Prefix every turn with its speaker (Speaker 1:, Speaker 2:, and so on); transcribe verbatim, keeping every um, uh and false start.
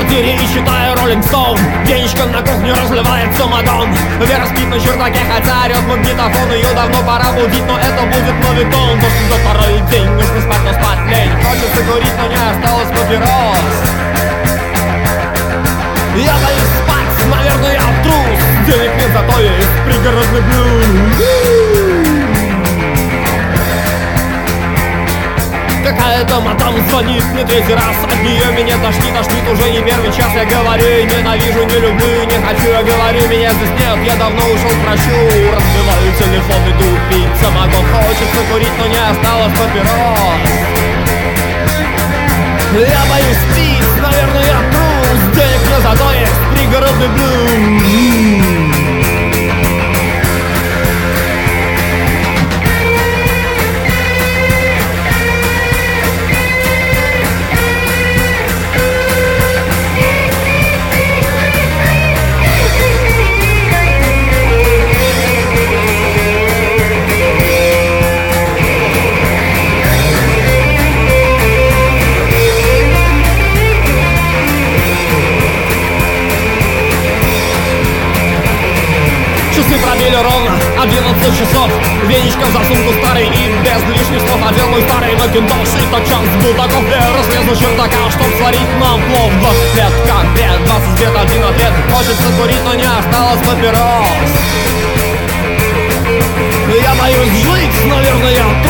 Speaker 1: квартире и читаю Rolling Stone. Денечка на кухню разливает самогон. Вера спит на чердаке, хотя орёт магнитофон. Ее давно пора будить, но это будет моветон. Дождь идет второй день, нужно спать, но спать лень. Хочется курить, но не осталось папирос. Я боюсь спать, наверное, я трус. Денег нет, зато есть пригородный блюз. Какая-то мадам звонит мне третий раз. От нее меня тошнит, тошнит уже не первый час. Я говорю, ненавижу, не люблю, не хочу. Я говорю, меня здесь нет, я давно ушел к врачу. Разбиваю телефон, иду пить самогон. Хочется курить, но не осталось папирос. Я боюсь пить, наверное, я трус. Денег нет, зато есть пригородный блюз. Часы пробили ровно одиннадцать часов. Веничка в засунку старый и без лишних слов одел мой старый макинтош. И тотчас был таков вверх, слезу чердака, чтоб сварить нам плов. Двадцать лет как бред, двадцать лет, один ответ. Хочется курить, но не осталось папирос. Я боюсь жить, наверное, я